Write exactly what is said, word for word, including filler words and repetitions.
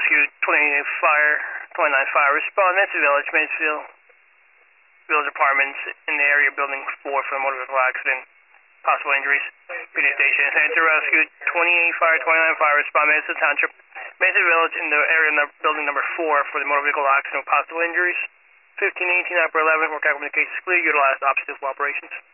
Rescue twenty-eight Fire, twenty-nine Fire, respond Mansfield Village, Mansfield Village Apartments in the area building four for the motor vehicle accident, possible injuries. P D Station, Santa Rescue twenty-eight Fire, twenty-nine Fire, respond Mansfield Township, Mansfield Village in the area no, building number four for the motor vehicle accident, possible injuries. fifteen eighteen, Upper eleven, work out communications clear, utilize opposite operations.